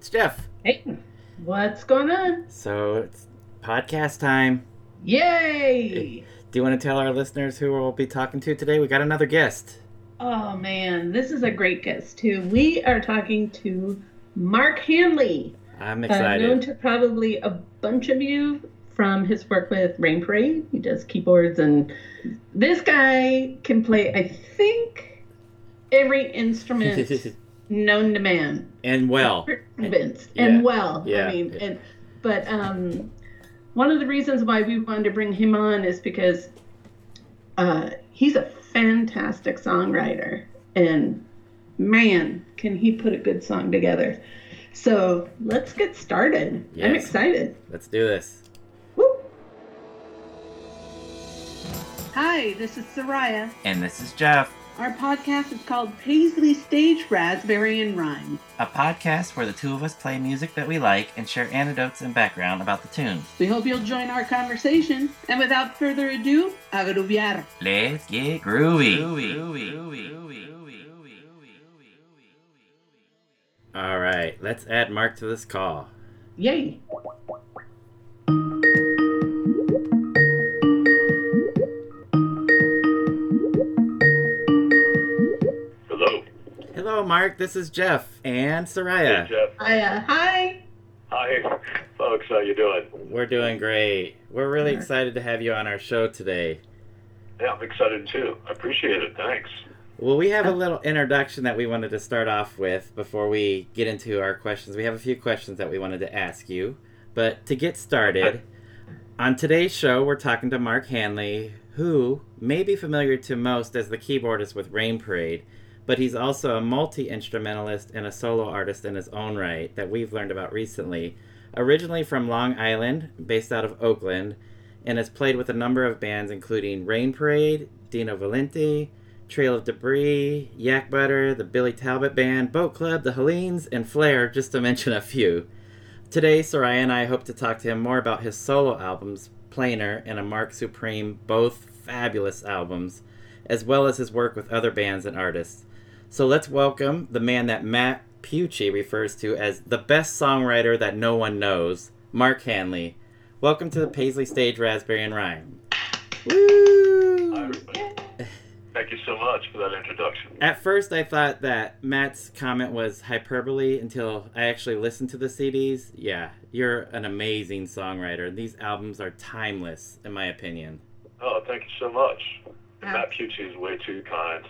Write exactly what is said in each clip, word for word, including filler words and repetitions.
It's Jeff. Hey, what's going on? So it's podcast time. Yay! Do you want to tell our listeners who we'll be talking to today? We got another guest. Oh man, this is a great guest too. We are talking to Mark Hanley. I'm excited. Uh, known to probably a bunch of you from his work with Rain Parade. He does keyboards, and this guy can play, I think, every instrument known to man. And well. I'm convinced. Yeah. And well. Yeah. I mean, and, but um, one of the reasons why we wanted to bring him on is because uh, he's a fantastic songwriter. And man, can he put a good song together. So let's get started. Yes. I'm excited. Let's do this. Woo. Hi, this is Soraya. And this is Jeff. Our podcast is called Paisley Stage Raspberry and Rhyme. A podcast where the two of us play music that we like and share anecdotes and background about the tunes. We hope you'll join our conversation. And without further ado, agruviar. Let's get groovy. groovy. groovy. groovy. groovy. All right, let's add Mark to this call. Yay. Hello. Hello, Mark. This is Jeff and Soraya. Hey, Jeff. Hi. Uh, hi. Hi, folks. How you doing? We're doing great. We're really excited to have you on our show today. Yeah, I'm excited too. I appreciate it. Thanks. Well, we have a little introduction that we wanted to start off with before we get into our questions. We have a few questions that we wanted to ask you. But to get started, on today's show, we're talking to Mark Hanley, who may be familiar to most as the keyboardist with Rain Parade, but he's also a multi-instrumentalist and a solo artist in his own right that we've learned about recently. Originally from Long Island, based out of Oakland, and has played with a number of bands including Rain Parade, Dino Valenti, Trail of Debris, Yak Butter, the Billy Talbot Band, Boat Club, the Hellenes, and Flair, just to mention a few. Today, Soraya and I hope to talk to him more about his solo albums, Plainer and A Mark Supreme, both fabulous albums, as well as his work with other bands and artists. So let's welcome the man that Matt Pucci refers to as the best songwriter that no one knows, Mark Hanley. Welcome to the Paisley Stage Raspberry and Rhyme. Woo! Hi, everybody. Thank you so much for that introduction. At first, I thought that Matt's comment was hyperbole until I actually listened to the C Ds. Yeah, you're an amazing songwriter. These albums are timeless, in my opinion. Oh, thank you so much. And Matt Pucci is way too kind.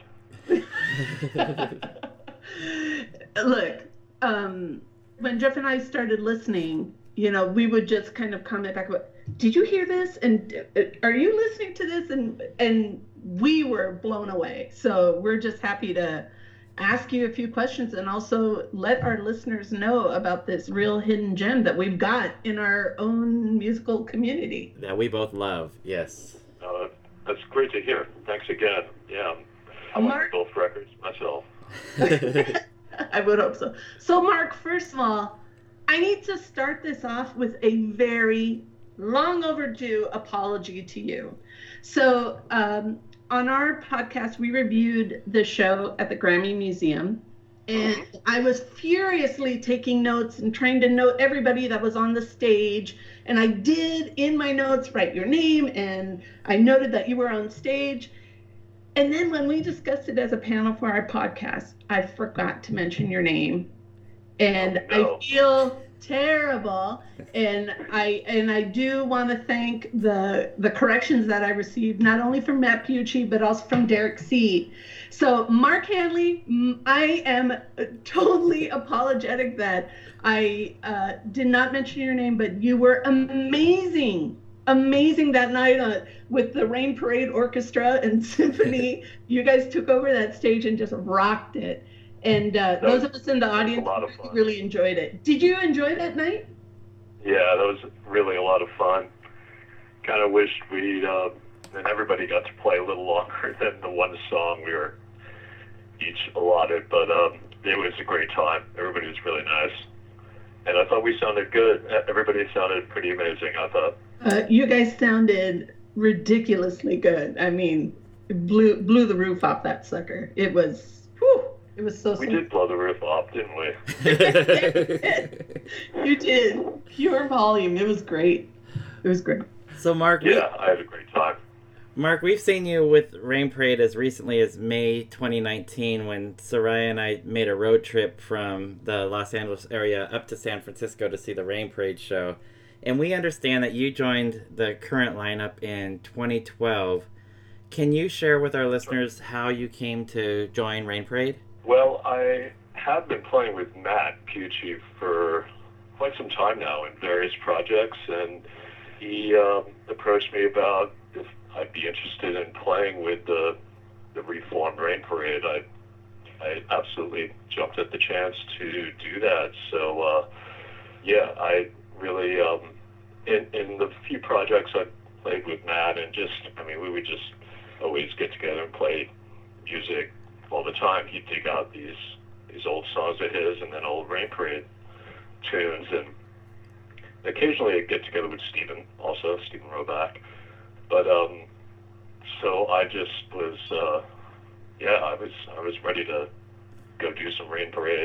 Look, um, when Jeff and I started listening, you know, we would just kind of comment back about, did you hear this? And uh, are you listening to this? And and we were blown away. So we're just happy to ask you a few questions and also let our listeners know about this real hidden gem that we've got in our own musical community. That we both love, yes. Uh, that's great to hear. Thanks again. Yeah, I Mark- want both records myself. I would hope so. So, Mark, first of all, I need to start this off with a very long overdue apology to you. So, um, on our podcast, we reviewed the show at the Grammy Museum, and I was furiously taking notes and trying to note everybody that was on the stage. And I did, in my notes, write your name, and I noted that you were on stage. And then when we discussed it as a panel for our podcast, I forgot to mention your name. And Oh, no. I feel terrible. And I and I do want to thank the the corrections that I received, not only from Matt Pucci, but also from Derek C. So Mark Hanley, I am totally apologetic that I uh, did not mention your name, but you were amazing. Amazing that night uh, with the Rain Parade Orchestra and Symphony. You guys took over that stage and just rocked it. And uh, those of us in the audience really enjoyed it. Did you enjoy that night? Yeah, that was really a lot of fun. Kind of wished we'd, uh, and everybody got to play a little longer than the one song we were each allotted, but um, it was a great time. Everybody was really nice. And I thought we sounded good. Everybody sounded pretty amazing, I thought. Uh, you guys sounded ridiculously good. I mean, blew blew the roof off that sucker. It was, whew, It was so We simple. did blow the roof off, didn't we? You did. Pure volume. It was great. It was great. So, Mark, we, Yeah, I had a great time. Mark, we've seen you with Rain Parade as recently as May twenty nineteen when Soraya and I made a road trip from the Los Angeles area up to San Francisco to see the Rain Parade show. And we understand that you joined the current lineup in twenty twelve. Can you share with our listeners how you came to join Rain Parade? Well, I have been playing with Matt Pucci for quite some time now in various projects, and he um, approached me about if I'd be interested in playing with the the reformed Rain Parade. I I absolutely jumped at the chance to do that. So uh, yeah, I really um, in in the few projects I played with Matt, and just I mean we would just always get together and play music all the time. He'd dig out these these old songs of his and then old Rain Parade tunes, and occasionally I'd get together with Stephen also, Stephen Roback. But um, so I just was, uh, yeah, I was I was ready to go do some Rain Parade,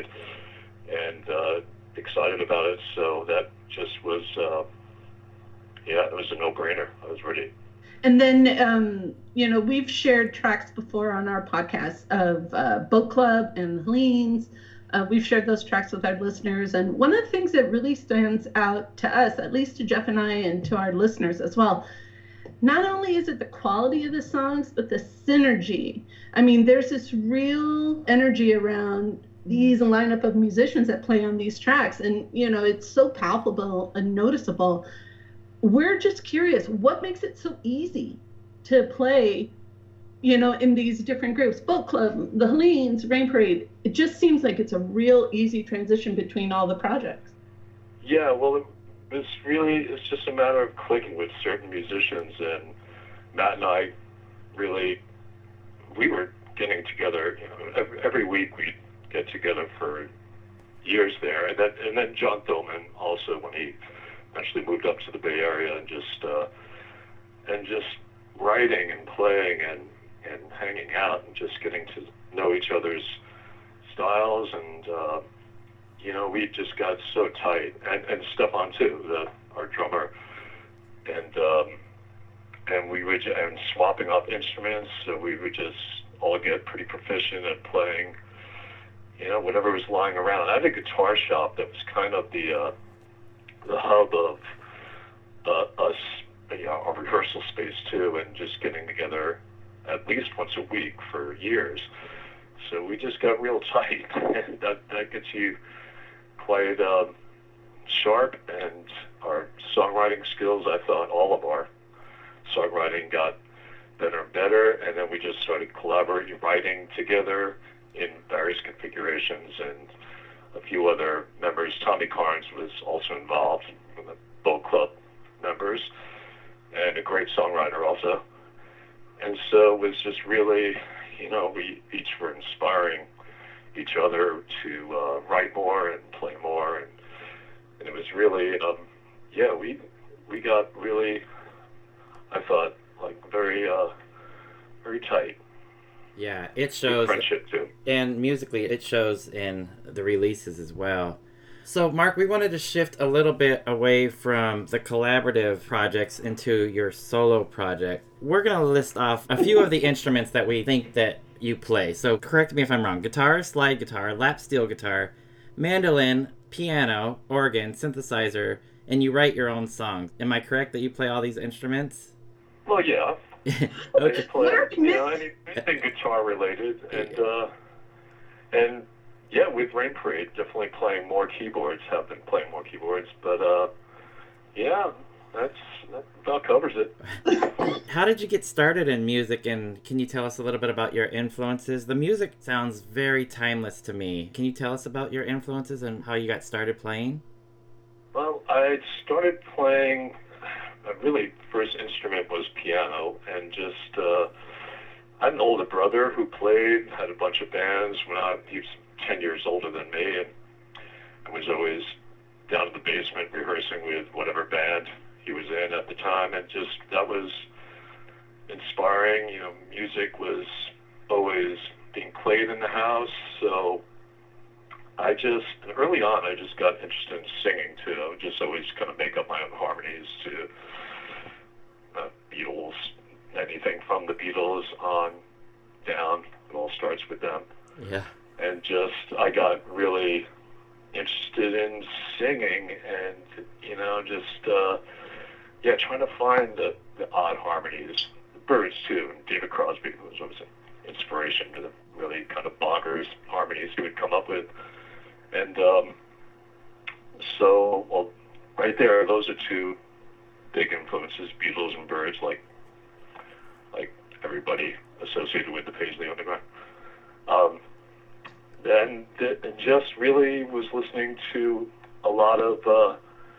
and uh, excited about it. So that just was, uh, yeah, it was a no-brainer. I was ready. And then, um, you know, we've shared tracks before on our podcast of uh, Boat Club and Helene's. Uh, we've shared those tracks with our listeners. And one of the things that really stands out to us, at least to Jeff and I and to our listeners as well, not only is it the quality of the songs, but the synergy. I mean, there's this real energy around these lineup of musicians that play on these tracks. And, you know, it's so palpable and noticeable. We're just curious, what makes it so easy to play, you know, in these different groups? Boat Club, the Helene's, Rain Parade. It just seems like it's a real easy transition between all the projects. Yeah, well, it, it's really, it's just a matter of clicking with certain musicians, and Matt and I really, we were getting together, you know, every, every week we'd get together for years there, and then, and then John Thillman also, when he actually moved up to the Bay Area, and just uh, and just writing and playing and, and hanging out and just getting to know each other's styles, and uh, you know, we just got so tight, and, and Stefan too, the, our drummer, and um, and we would and swapping up instruments, so we would just all get pretty proficient at playing, you know, whatever was lying around. I had a guitar shop that was kind of the uh, the hub of uh, us, you know, our rehearsal space too, and just getting together at least once a week for years. So we just got real tight, and that, that gets you quite um, sharp, and our songwriting skills, I thought all of our songwriting got better and better, and then we just started collaborating, writing together in various configurations, and a few other members. Tommy Carnes was also involved, from the Boat Club members, and a great songwriter also. And so it was just really, you know, we each were inspiring each other to uh, write more and play more, and, and it was really, um, yeah, we we got really, I thought, like very, uh, very tight. Yeah, it shows. Friendship too. And musically, it shows in the releases as well. So, Mark, we wanted to shift a little bit away from the collaborative projects into your solo project. We're going to list off a few of the instruments that we think that you play. So, correct me if I'm wrong. Guitar, slide guitar, lap steel guitar, mandolin, piano, organ, synthesizer, and you write your own songs. Am I correct that you play all these instruments? Well, yeah. Okay. I just play, you know, any- anything guitar related, and uh, and yeah, with Rain Parade, definitely playing more keyboards. Have been playing more keyboards, but uh, yeah, that's that about covers it. How did you get started in music, and can you tell us a little bit about your influences? The music sounds very timeless to me. Can you tell us about your influences and how you got started playing? Well, I started playing. My really first instrument was piano, and just uh, I had an older brother who played, had a bunch of bands when I, he was ten years older than me, and I was always down in the basement rehearsing with whatever band he was in at the time, and just that was inspiring. You know, music was always being played in the house. So I just, early on, I just got interested in singing too. I would just always kind of make up my own harmonies to uh, Beatles, anything from the Beatles on down. It all starts with them. Yeah. And just, I got really interested in singing and, you know, just, uh, yeah, trying to find the, the odd harmonies. The Byrds, too, and David Crosby was, was an inspiration to the really kind of bonkers harmonies he would come up with. And um, so, well, right there, those are two big influences, Beatles and Byrds, like like everybody associated with the Paisley Underground. Um, and, and just really was listening to a lot of uh,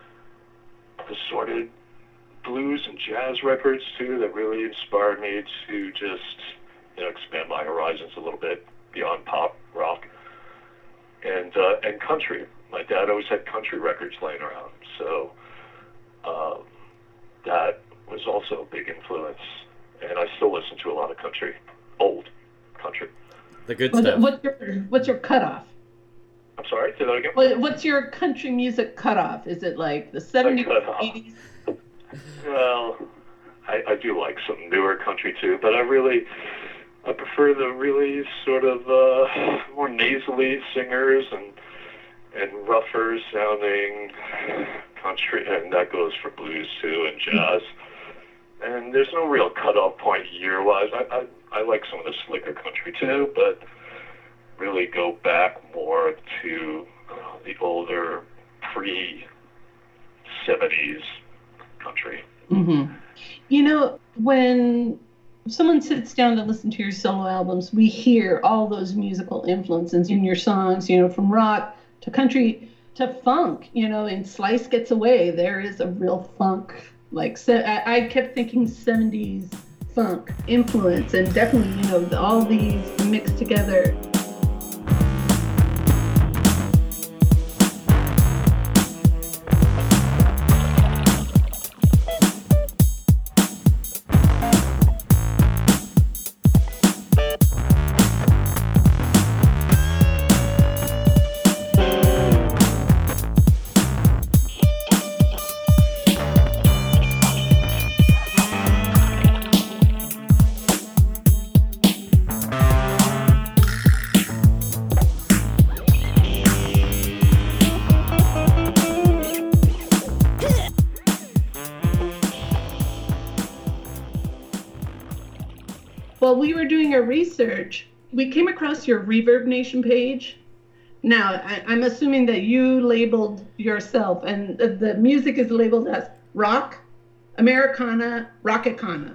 assorted blues and jazz records, too, that really inspired me to just, you know, expand my horizons a little bit beyond pop, rock. And uh, and country. My dad always had country records laying around, so uh, that was also a big influence. And I still listen to a lot of country, old country. The good What, stuff. what's your what's your cutoff? I'm sorry, say that again? What, what's your country music cutoff? Is it like the seventies, eighties? Well, I, I do like some newer country too, but I really... I prefer the really sort of uh, more nasally singers and and rougher sounding country, and that goes for blues too and jazz. And there's no real cutoff point year-wise. I, I I like some of the slicker country too, but really go back more to uh, the older pre seventies country. Mm-hmm. You know, when someone sits down to listen to your solo albums, we hear all those musical influences in your songs, you know, from rock to country to funk, you know, in Slice Gets Away, there is a real funk, like, se- I, I kept thinking seventies funk influence, and definitely, you know, all these mixed together. While we were doing our research, we came across your Reverb Nation page. Now, I, I'm assuming that you labeled yourself, and the, the music is labeled as rock, Americana, Rockicana.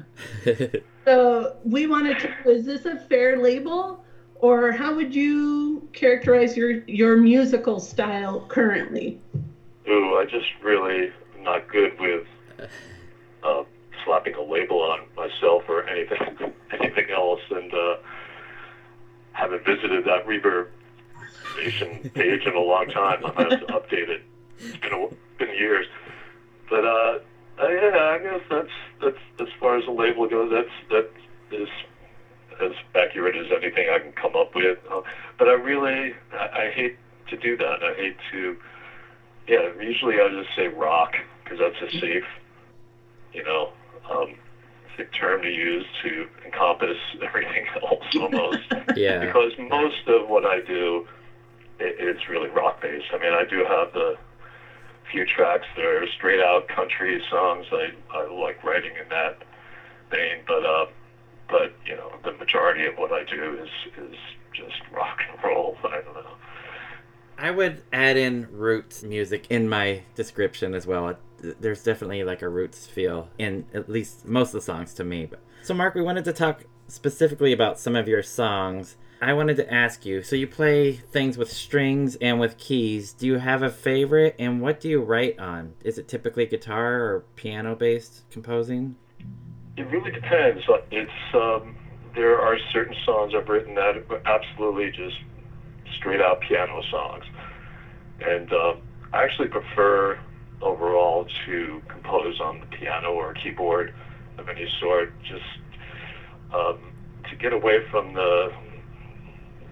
So we wanted to, is this a fair label? Or how would you characterize your, your musical style currently? Ooh, I just really am not good with uh, slapping a label on myself or anything anything else, and uh, haven't visited that Reverb Nation page in a long time. I might have to update it. It's been a, been years, but uh, uh, yeah, I guess that's that's as far as the label goes. That's that is as accurate as anything I can come up with. Uh, but I really I, I hate to do that. I hate to. Yeah, usually I just say rock because that's a safe, you know, um, term to use to encompass everything else almost. Yeah. Because most of what I do, it, it's really rock based. I mean, I do have the few tracks that are straight out country songs. I, I like writing in that vein, but uh, but you know, the majority of what I do is is just rock and roll. I don't know. I would add in roots music in my description as well. There's definitely like a roots feel in at least most of the songs to me. So Mark, we wanted to talk specifically about some of your songs. I wanted to ask you, so you play things with strings and with keys. Do you have a favorite, and what do you write on? Is it typically guitar or piano-based composing? It really depends. It's um, there are certain songs I've written that are absolutely just straight out piano songs, and uh, I actually prefer overall to compose on the piano or keyboard of any sort, just um, to get away from the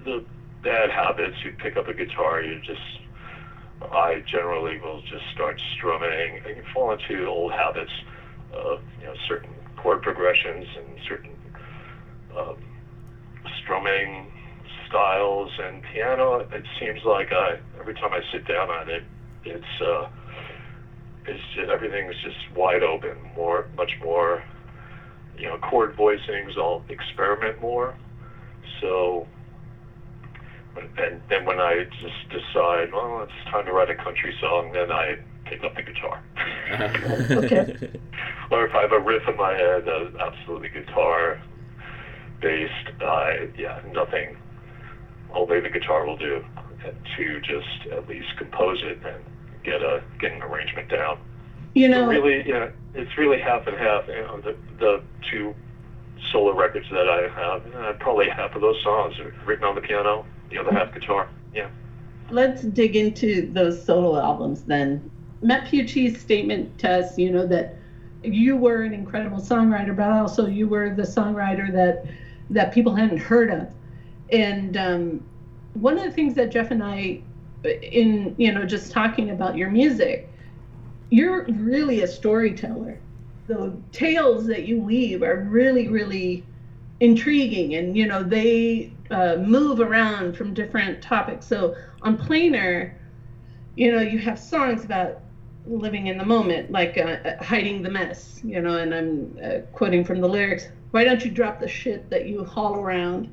the bad habits. You pick up a guitar, you just, I generally will just start strumming, and you fall into old habits of, you know, certain chord progressions and certain um, strumming styles. And piano, it seems like I, every time I sit down on it, it's, uh, it's just, everything's just wide open, more, much more, you know, chord voicings, I'll experiment more. So, and then when I just decide, well, it's time to write a country song, then I pick up the guitar. Okay. Or if I have a riff in my head, uh, absolutely guitar based, uh, yeah, nothing, only the guitar will do, to just at least compose it and get a get an arrangement down. You know, so really, yeah, it's really half and half. You know, the the two solo records that I have, uh, probably half of those songs are written on the piano, the other half guitar. Yeah. Let's dig into those solo albums then. Matt Pucci's statement to us, you know, that you were an incredible songwriter, but also you were the songwriter that that people hadn't heard of. And um, one of the things that Jeff and I, in, you know, just talking about your music, you're really a storyteller. The tales that you weave are really, really intriguing, and, you know, they uh, move around from different topics. So on Plainer, you know, you have songs about living in the moment, like uh, hiding the mess, you know, and I'm uh, quoting from the lyrics, why don't you drop the shit that you haul around?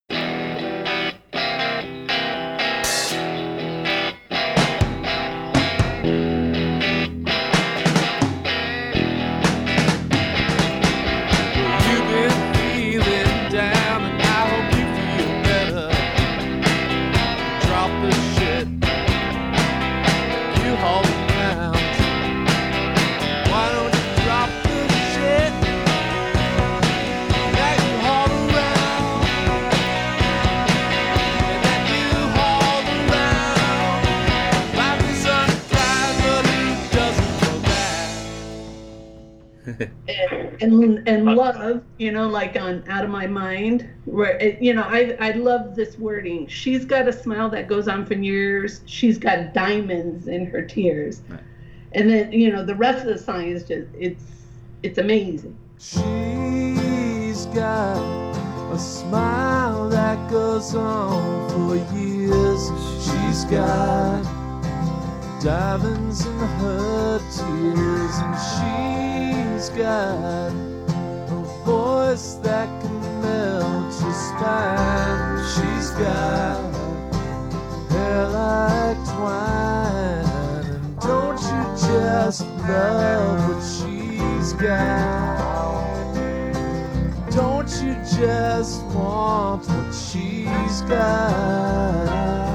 And and love, you know, like on Out of My Mind, where, it, you know, I I love this wording. She's got a smile that goes on for years. She's got diamonds in her tears. Right. And then, you know, the rest of the song is just, it's it's amazing. She's got a smile that goes on for years. She's got diamonds in her tears, and she's got a voice that can melt your spine. She's got hair like twine, and don't you just love what she's got? Don't you just want what she's got?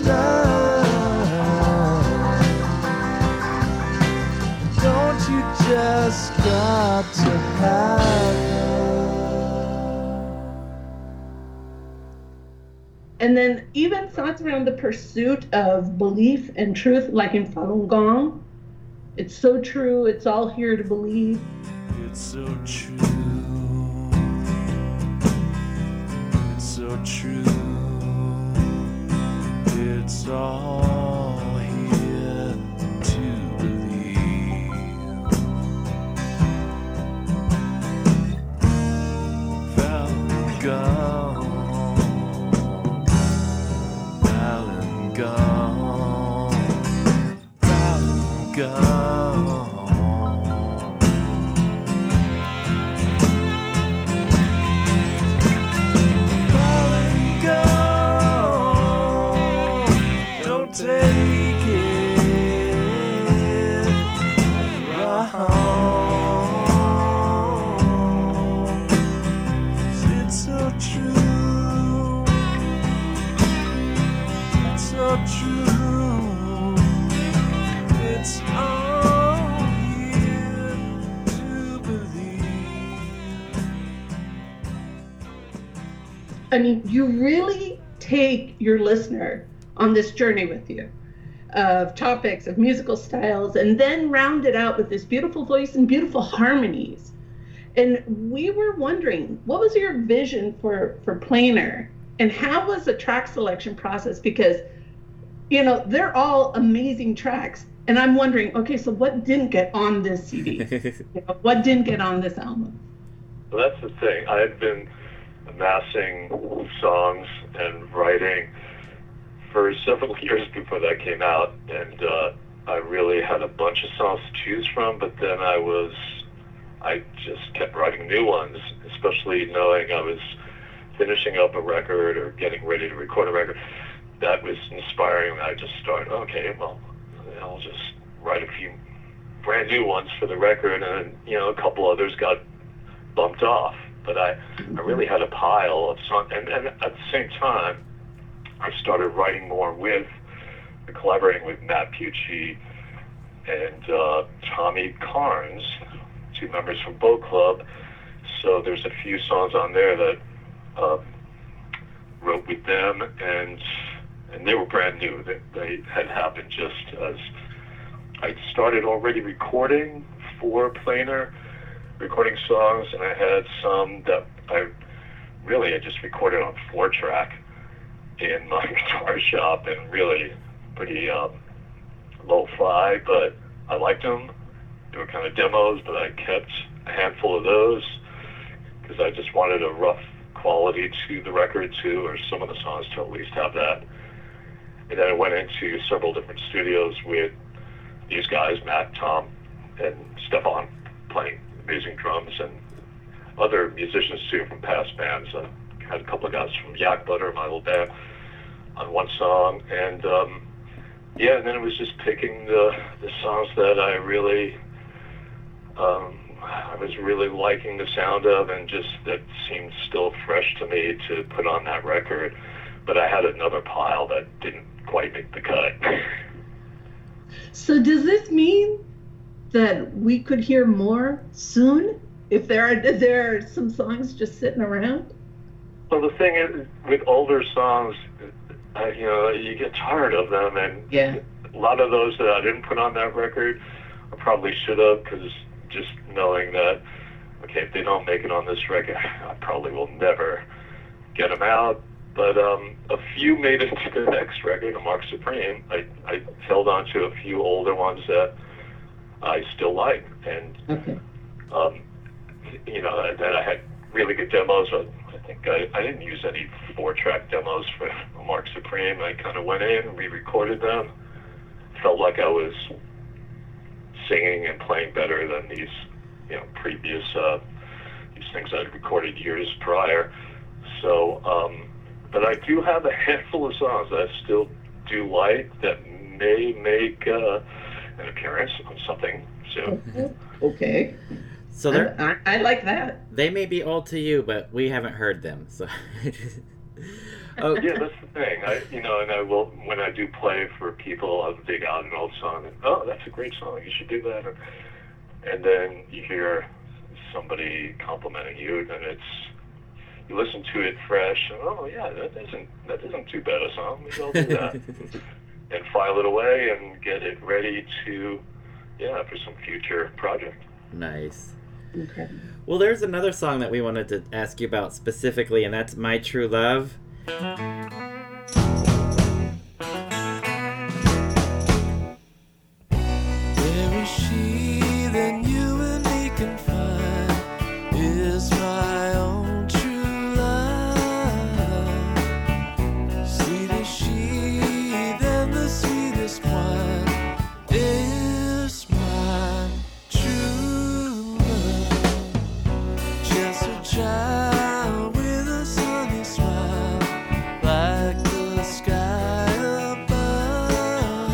Don't you just got to have And then even thoughts around the pursuit of belief and truth, like in Falun Gong. It's so true, it's all here to believe. It's so true. It's so true. It's all here to believe. Falun Gong. Falun Gong. Falun Gong. Take it wrong. It's so true. It's so true. It's all here to believe. I mean, you really take your listener on this journey with you of topics, of musical styles, and then round it out with this beautiful voice and beautiful harmonies. And we were wondering, what was your vision for, for Plainer? And how was the track selection process? Because, you know, they're all amazing tracks. And I'm wondering, okay, so what didn't get on this C D? You know, what didn't get on this album? Well, that's the thing. I had been amassing songs and writing for several years before that came out, and uh, I really had a bunch of songs to choose from, but then I was, I just kept writing new ones, especially knowing I was finishing up a record or getting ready to record a record. That was inspiring. I just started, okay, well, I'll just write a few brand new ones for the record, and, you know, a couple others got bumped off, but I, I really had a pile of songs, and, and at the same time, I started writing more with, collaborating with Matt Pucci and uh, Tommy Carnes, two members from Boat Club. So there's a few songs on there that uh, wrote with them, and and they were brand new. They, they had happened just as I started already recording for Plainer, recording songs, and I had some that I really I just recorded on four track in my guitar shop, and really pretty um, lo-fi, but I liked them. They were kind of demos, but I kept a handful of those because I just wanted a rough quality to the record too, or some of the songs to at least have that. And then I went into several different studios with these guys, Matt, Tom, and Stefan, playing amazing drums, and other musicians too from past bands. I had a couple of guys from Yak Butter, my old band, on one song, and um, yeah, and then it was just picking the the songs that I really, um, I was really liking the sound of, and just that seemed still fresh to me to put on that record. But I had another pile that didn't quite make the cut. So does this mean that we could hear more soon? If there are, if there are some songs just sitting around? Well, the thing is, with older songs, uh, you know, you get tired of them, and yeah. a lot of those that I didn't put on that record, I probably should have, because just knowing that, okay, if they don't make it on this record, I probably will never get them out. But um, a few made it to the next record, Mark Supreme. I, I held on to a few older ones that I still like, and okay. um, you know, that I had really good demos. I, I think I, I didn't use any four-track demos for Mark Supreme. I kind of went in, re-recorded them. Felt like I was singing and playing better than these, you know, previous uh, these things I'd recorded years prior. So, um, but I do have a handful of songs that I still do like that may make uh, an appearance on something soon. Okay. So they're, I, I like that. They may be old to you, but we haven't heard them. So, Oh, Yeah, that's the thing. I, you know, and I will when I do play for people, I'll dig out an old song and oh, that's a great song. You should do that. And, and then you hear somebody complimenting you, and it's you listen to it fresh, and oh yeah, that isn't that isn't too bad a song. Maybe I'll do that, and file it away and get it ready to, yeah, for some future project. Nice. Okay. Well, there's another song that we wanted to ask you about specifically, and that's My True Love. Where is she that you and me can find? Is my own true love. Sweet is she than the sweetest wine. Is my true love. Just a child with a sunny smile, like the sky above.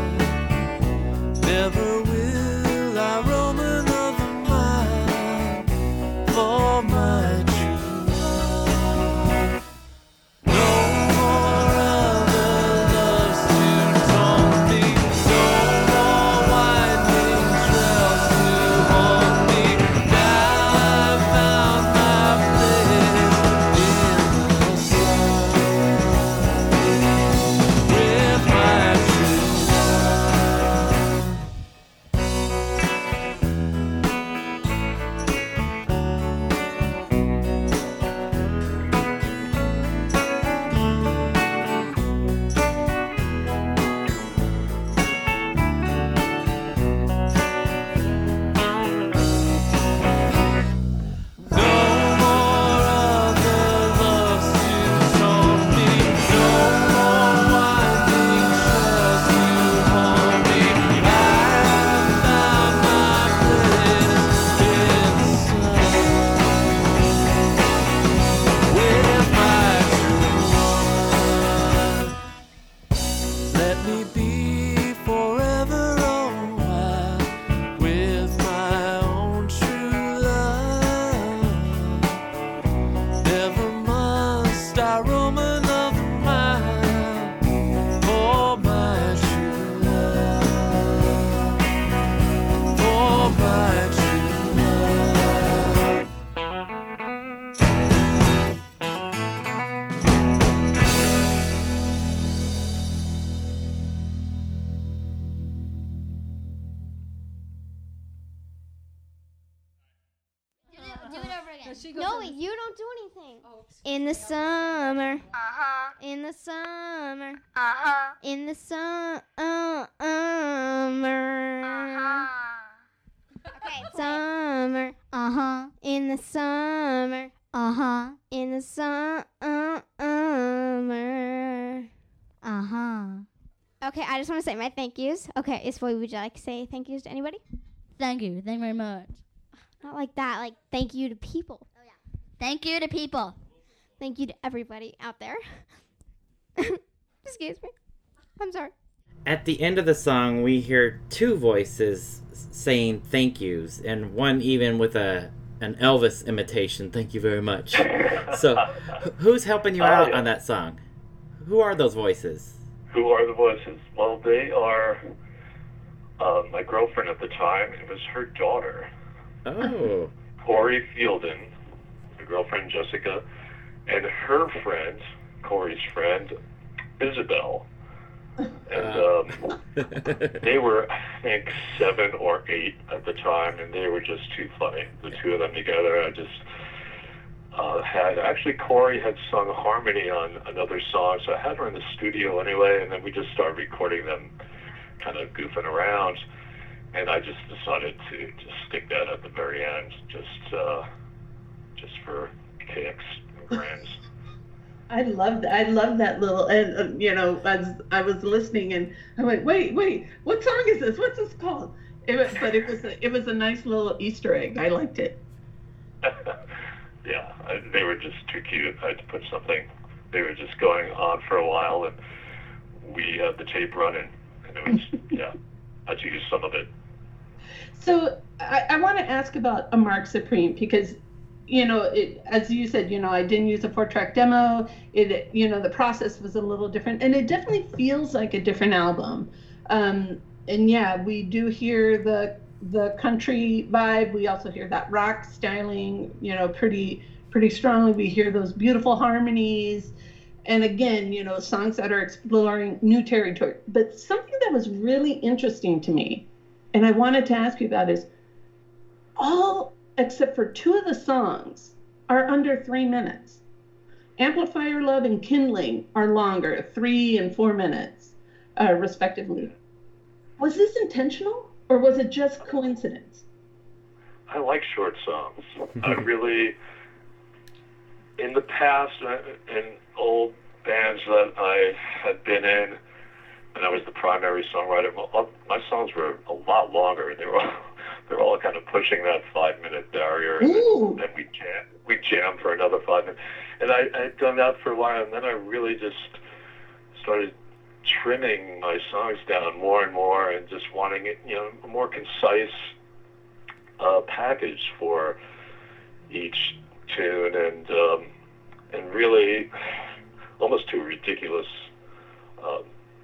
Never will I roam another mile for my true love. No more other loves to taunt me, no more winding trails to haunt me. Now I've found my place in the sun with my true love. No more other loves to taunt me, no more winding trails to haunt me. I've found my place in the sun with my true one. Let me be forever on while with my own true love. Never must I roam another mile for my true love. For my true love. Do it, do it over again. She goes No, in- you don't do anything. Oh, excuse In the summer, Uh-huh. in the summer, Uh-huh. in the summer. Okay, Summer, Uh huh. in the summer, Uh huh. in the summer. Uh huh. Okay, I just want to say my thank yous. Okay, Isfoy, would you like to say thank yous to anybody? Thank you. Thank you very much. Not like that, like thank you to people. Thank you to people. Thank you to everybody out there. Excuse me. I'm sorry. At the end of the song, we hear two voices s- saying thank yous, and one even with a an Elvis imitation. Thank you very much. So, wh- who's helping you Oh, out yeah. on that song? Who are those voices? Who are the voices? Well, they are uh, my girlfriend at the time. It was her daughter, Oh, Corey Fielden, my girlfriend Jessica, and her friend, Corey's friend, Isabel. And um, they were, I think, seven or eight at the time, and they were just too funny. The two of them together, I just uh, had, actually Corey had sung harmony on another song, so I had her in the studio anyway, and then we just started recording them kind of goofing around, and I just decided to just stick that at the very end, just, uh, just for kicks and grins. I love that. I love that little, and uh, you know, as I was listening, and I went, wait, wait, what song is this? What's this called? It was, but it was, a, it was a nice little Easter egg. I liked it. Yeah, I, they were just too cute. I had to put something. They were just going on for a while, and we had the tape running, and it was, yeah, I had to use some of it. So I, I want to ask about a Mark Supreme, because you know, it, as you said, you know, I didn't use a four-track demo. It, you know, the process was a little different, and it definitely feels like a different album. Um, and yeah, we do hear the the country vibe. We also hear that rock styling, you know, pretty pretty strongly. We hear those beautiful harmonies, and again, you know, songs that are exploring new territory. But something that was really interesting to me, and I wanted to ask you about, is all except for two of the songs are under three minutes. Amplifier Love and Kindling are longer, three and four minutes, uh, respectively. Was this intentional, or was it just coincidence? I like short songs. I really, in the past, uh, in old bands that I had been in, and I was the primary songwriter, well, my songs were a lot longer. They were all, they were all kind of pushing that five-minute barrier, and Ooh. then we jam, we jam for another five minutes. And I had done that for a while, and then I really just started trimming my songs down more and more, and just wanting it, you know, a more concise uh, package for each tune, and um, and really almost to a ridiculous uh,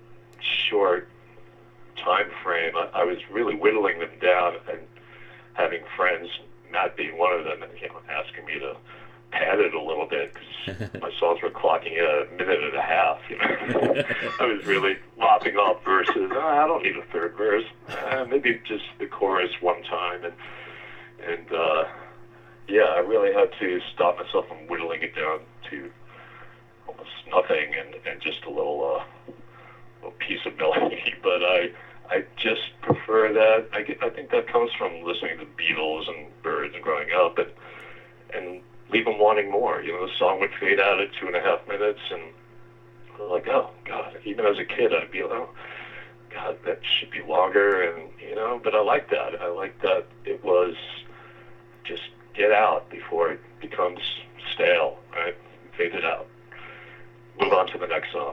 short time frame. I, I was really whittling them down, and having friends, Matt being one of them, you know, asking me to pad it a little bit, because my songs were clocking in a minute and a half. You know, I was really lopping off verses. Oh, I don't need a third verse. Uh, maybe just the chorus one time, and and uh, yeah, I really had to stop myself from whittling it down to almost nothing, and, and just a little, uh, little piece of melody. But I I just prefer that. I get, I think that comes from listening to the Beatles and Byrds and growing up, and and leave them wanting more. You know, the song would fade out at two and a half minutes, and I'm like, oh God. Even as a kid, I'd be like, oh God, that should be longer, and you know. But I like that. I like that it was just get out before it becomes stale, right? Fade it out. Move on to the next song.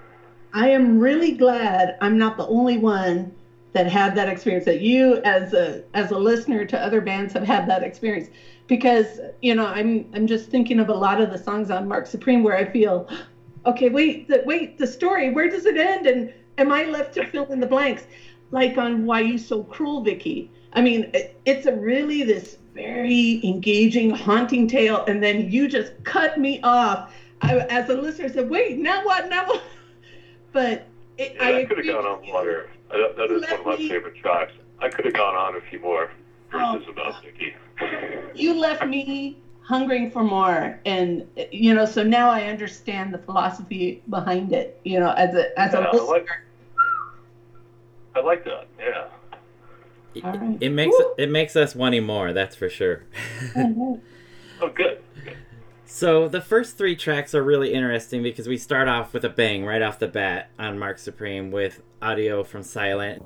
I am really glad I'm not the only one that had that experience, that you as a as a listener to other bands have had that experience. Because, you know, I'm I'm just thinking of a lot of the songs on Mark Supreme where I feel, okay, wait, the, wait, the story, where does it end? And am I left to fill in the blanks? Like on Why You So Cruel, Vicky. I mean, it, it's a really this very engaging, haunting tale, and then you just cut me off. I, as a listener, said, wait, now what, now what? But it, yeah, I I could have gone on longer. That, that is one of my me, favorite tracks. I could have gone on a few more verses oh, about Vicky. You left me hungering for more, and you know, so now I understand the philosophy behind it. You know, as a as yeah, a listener. I like, I like that. Yeah. It, All right. it makes Woo. it makes us wanting more. That's for sure. Oh, Oh, good. good. So the first three tracks are really interesting because we start off with a bang right off the bat on Mark Supreme with Audio from Silent.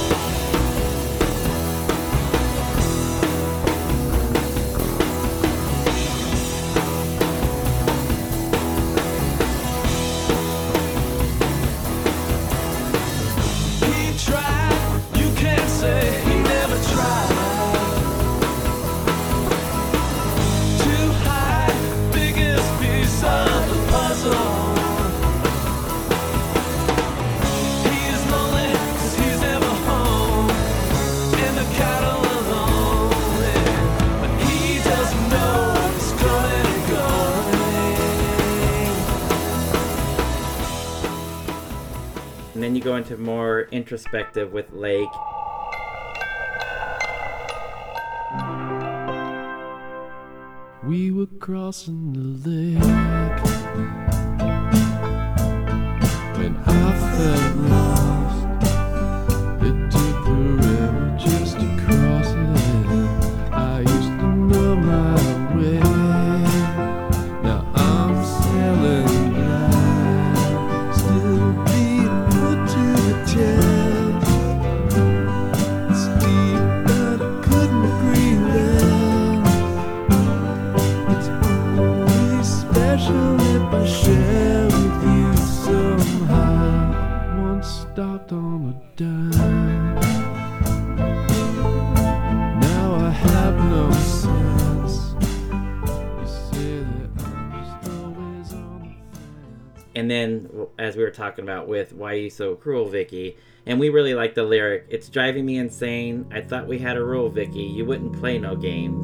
And then you go into more introspective with Lake. We were crossing the lake when I felt lost. It took forever just to cross it. I used to know my way. Now I'm sailing blind, still being put to the test. It's deep, but I couldn't agree less. It's only special if I share with you somehow. Once stopped on a dime. Now I have no sense. and then as we were talking about with Why You So Cruel, Vicky, and we really like the lyric, it's driving me insane, I thought we had a rule, Vicky, you wouldn't play no games.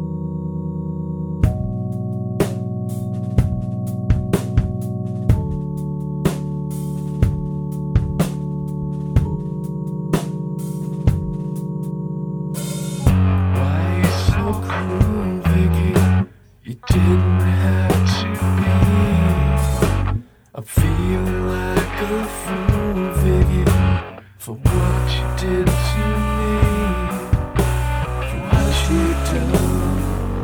Why you so cruel, Vicky? You didn't have to be. I'm feeling like a fool, Vicky, for what you did to me, for what you done.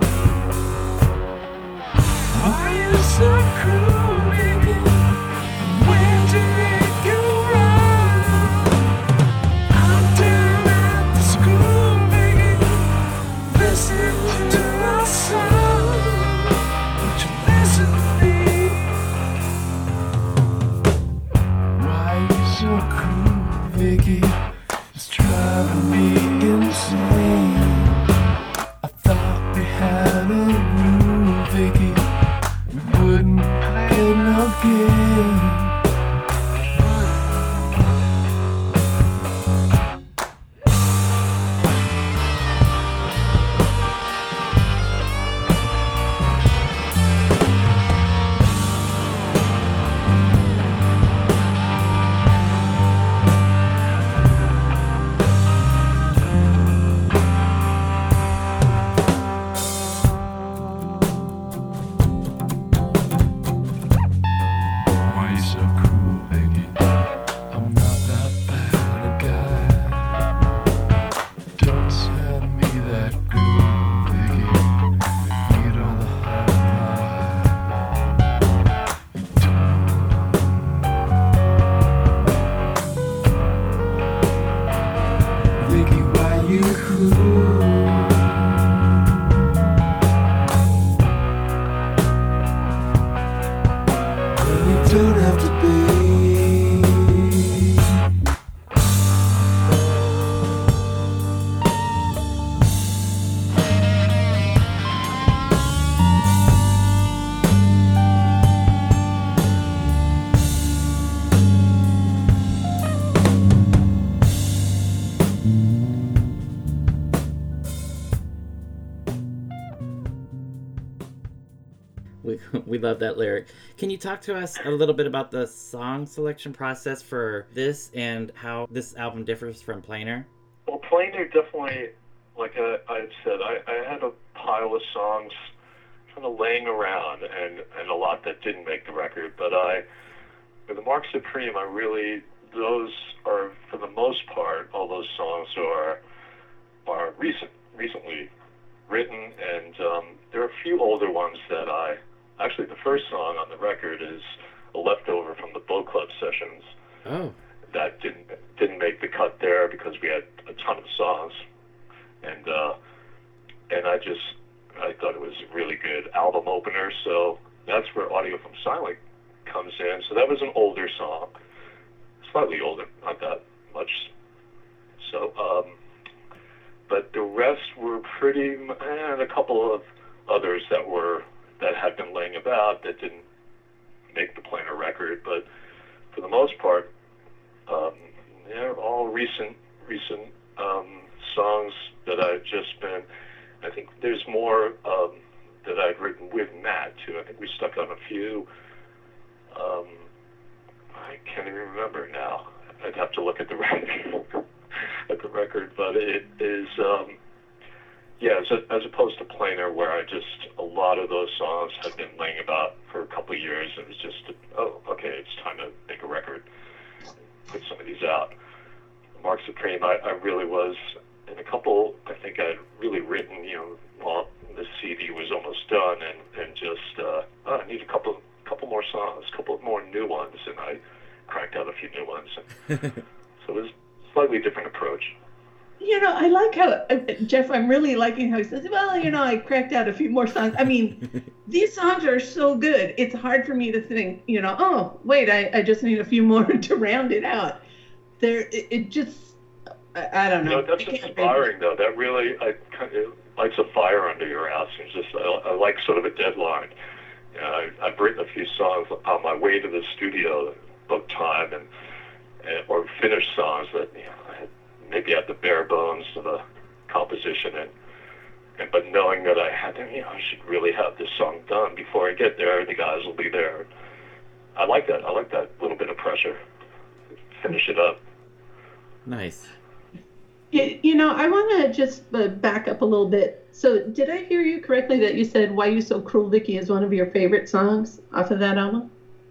Why you so cruel, Vicky? When did it go wrong? I'm down at the school, Vicky, listening to my song. Would you listen to me? Why you so cruel, Vicky? It's driving me insane. I thought we had a rule, Vicky, we wouldn't play no game. Why you so cruel, Vicky? I'm not that bad a guy. Don't send me that glue, Vicky. Need all the high. Vicky, why you cruel? When you don't have to be. We, we love that lyric. Can you talk to us a little bit about the song selection process for this and how this album differs from Plainer? Well, Plainer definitely, like I, I had said, I, I had a pile of songs kind of laying around and, and a lot that didn't make the record. But I, with the Mark Supreme, I really, those are, for the most part, all those songs are are recent, recently written, and um, there are a few older ones that I, actually the first song on the record is a leftover from the Boat Club sessions. Oh. That didn't didn't make the cut there because we had a ton of songs, and uh, and I just I thought it was a really good album opener. So that's where Audio from Silent comes in. So that was an older song, slightly older, not that much. So, um, but the rest were pretty, and a couple of others that were that had been laying about that didn't make the Plainer record. But for the most part, um, they're all recent, recent um, songs that I've just been. I think there's more um, that I've written with Matt too. I think we stuck on a few. Um, I can't even remember now. I'd have to look at the record, at the record, but it is, um, yeah, as, a, as opposed to Plainer, where I just a lot of those songs had been laying about for a couple of years. It was just, oh, okay, it's time to make a record, put some of these out. Mark Supreme, I, I really was. And a couple, I think I'd really written, you know, while the C D was almost done, and, and just, uh, oh, I need a couple couple more songs, a couple more new ones, and I cranked out a few new ones. And so it was a slightly different approach. You know, I like how, uh, Jeff, I'm really liking how he says, well, you know, I cracked out a few more songs. I mean, these songs are so good. It's hard for me to think, you know, oh, wait, I, I just need a few more to round it out. There, it, it just, I, I don't know. You know, that's inspiring, though. That really I, kind of lights a fire under your ass. It's just, I, I like sort of a deadline. You know, I, I've written a few songs on my way to the studio, book time, and, and or finished songs that you know I had maybe had the bare bones of a composition, and, and but knowing that I had to, you know, I should really have this song done before I get there. The guys will be there. I like that. I like that little bit of pressure. Finish it up. Nice. You, you know, I want to just uh, back up a little bit. So, did I hear you correctly that you said "Why You So Cruel, Vicky" is one of your favorite songs off of that album?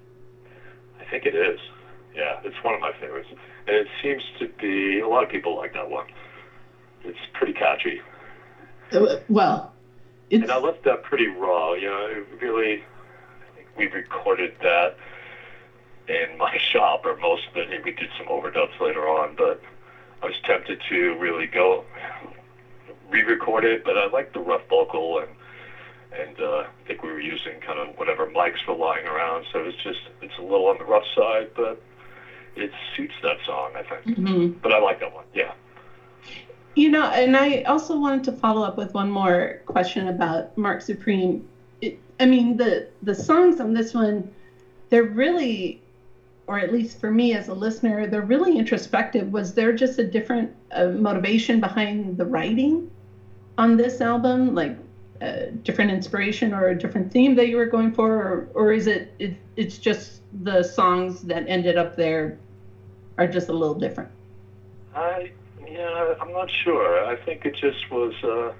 I think it is. Yeah, it's one of my favorites, and it seems to be a lot of people like that one. It's pretty catchy. Uh, well, it's... and I left that pretty raw. You know, it really. I think we recorded that in my shop, or most of it. We did some overdubs later on, but I was tempted to really go re-record it. But I liked the rough vocal, and and uh, I think we were using kind of whatever mics were lying around. So it's just it's a little on the rough side, but it suits that song, I think. Mm-hmm. But I like that one. Yeah. You know, and I also wanted to follow up with one more question about Mark Supreme. It, I mean, the the songs on this one, they're really, or at least for me as a listener, they're really introspective. Was there just a different uh, motivation behind the writing on this album, like a different inspiration or a different theme that you were going for, or, or is it, it it's just the songs that ended up there are just a little different? I yeah, I'm not sure. I think it just was, uh,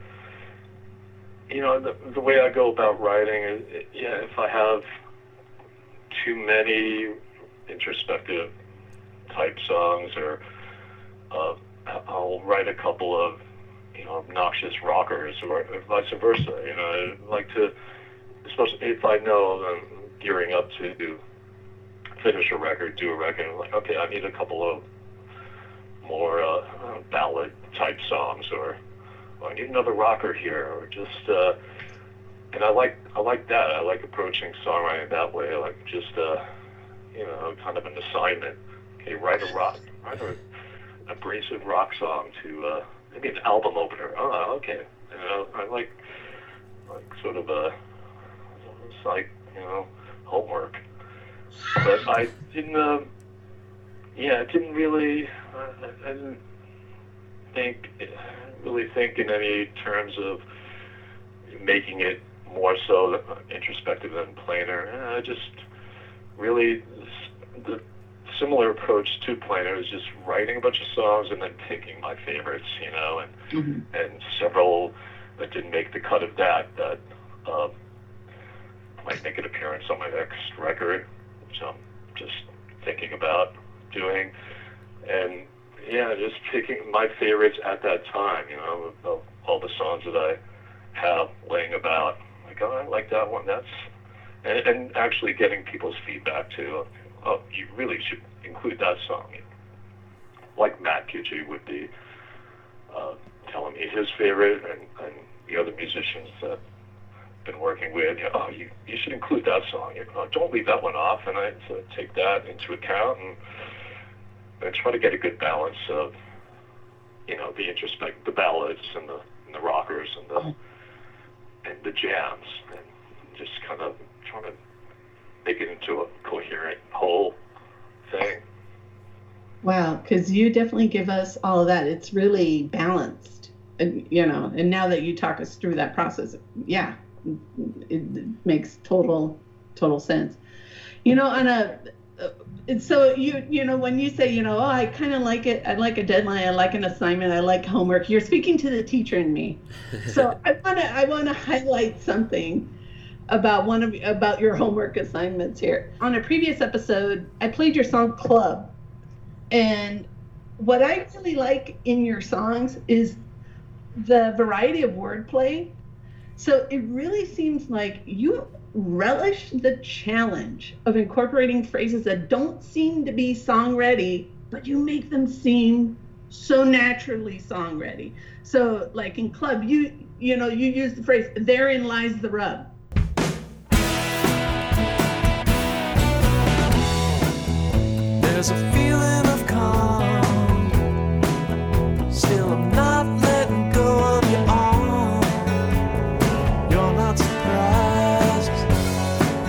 you know, the, the way I go about writing is, yeah, if I have too many introspective type songs, or uh, I'll write a couple of, you know, obnoxious rockers, or vice versa. You know, I like to, especially if I know I'm gearing up to finish a record, do a record, I'm like, okay, I need a couple of more uh, uh, ballad type songs, or, or I need another rocker here, or just uh, and I like I like that. I like approaching songwriting that way. I like just uh, you know, kind of an assignment. Okay, write a rock, write an abrasive rock song to uh, maybe an album opener. Oh, okay. You know, I like like sort of a it's like you know homework. But I didn't. Uh, yeah, I didn't really. Uh, I didn't think really think in any terms of making it more so introspective than plainer. I just really the similar approach to plainer is just writing a bunch of songs and then picking my favorites, you know, and mm-hmm. and several that didn't make the cut of that that uh, might make an appearance on my next record, which I'm just thinking about doing. And yeah, just picking my favorites at that time, you know, of all the songs that I have laying about. Like, oh, I like that one. That's and, and actually getting people's feedback too. Oh, you really should include that song. Like Matt Kitchie would be uh, telling me his favorite, and, and the other musicians that I've been working with. You know, oh, you you should include that song. You know, don't leave that one off. And I so take that into account and. I try to get a good balance of, you know, the introspect, the ballads and the and the rockers and the and the jams, and just kind of trying to make it into a coherent whole thing. Wow, because you definitely give us all of that. It's really balanced, and you know. And now that you talk us through that process, yeah, it, it makes total total sense. You know, on a And so you you know when you say you know oh I kind of like it I like a deadline, I like an assignment, I like homework, you're speaking to the teacher in me. So I want to I want to highlight something about one of about your homework assignments here. On a previous episode, I played your song Club, and what I really like in your songs is the variety of wordplay. So it really seems like you relish the challenge of incorporating phrases that don't seem to be song ready, but you make them seem so naturally song ready. So like in Club, you you know, you use the phrase, therein lies the rub. There's a feeling of calm, still I'm not letting go of your arm. You're not surprised